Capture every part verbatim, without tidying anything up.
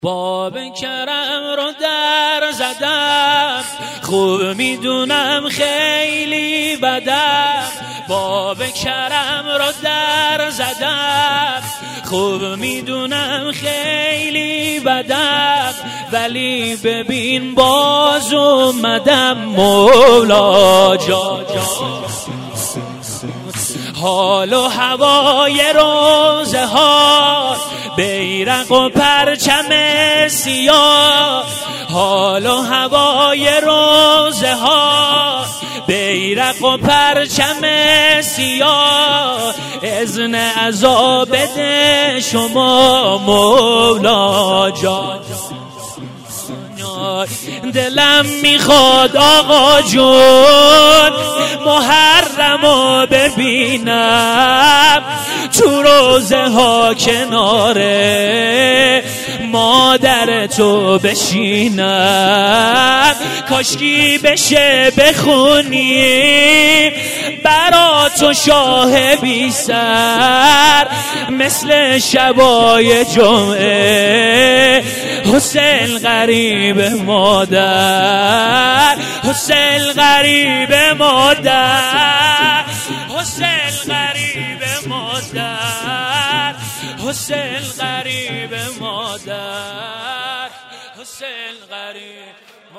باب کرم رو در زدم، خوب میدونم خیلی بدم. باب کرم رو در زدم، خوب میدونم خیلی بدم، ولی ببین باز اومدم مولا جان. حال و هوای روزه ها، بیرق و پرچم سیاه. حال و هوای روزه ها، بیرق و پرچم سیاه. اذن عزا بده شما مولا جان. دلم میخواد آقا جون محرمو ببینم، تو روزه ها کناره مادر تو بشینم. کاشکی بشه بخونی برا تو شاه بی سر، مثل شبای جمعه حسین غریب مادر. حسین غریب مادر، حسین غریب مادر، حسین غریب مادر، حسین غریب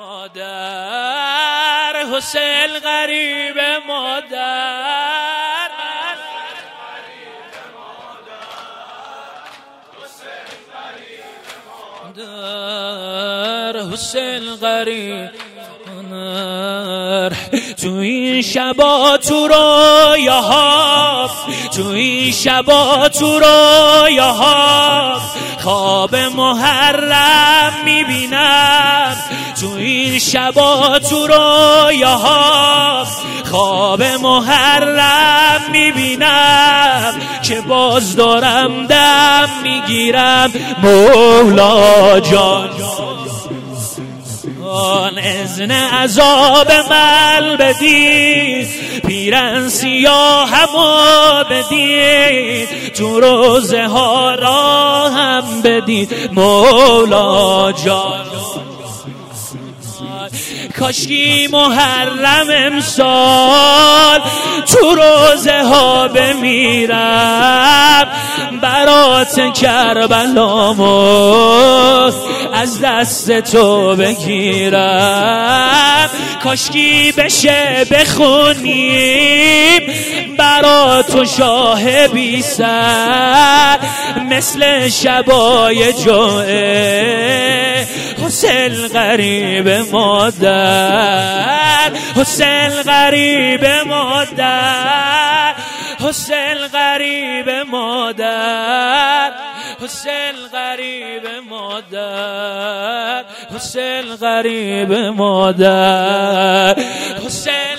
مادر، حسین غریب مادر، حسین غریب مادر. تو این شبا تو رویاها، تو این شبا تو رویاها خواب محرم میبینم. تو این شبا تو رویاها خواب محرم میبینم، که باز دارم دم میگیرم مولا جان. آن اذن عذاب مل بدید، پیرن سیاهمو بدید، تو روزه ها راهم بدید مولا جان. کاشکی محرم امسال تو روزه ها بمیرم، برات کربلامو از دست تو بگیرم. کاشکی بشه بخونیم برا تو شاه بی سر، مثل شبای جمعه حسین غریب مادر. حسین غریب مادر، حسین غریب مادر، حسین غریب مادر، حسین غریب مادر، حسین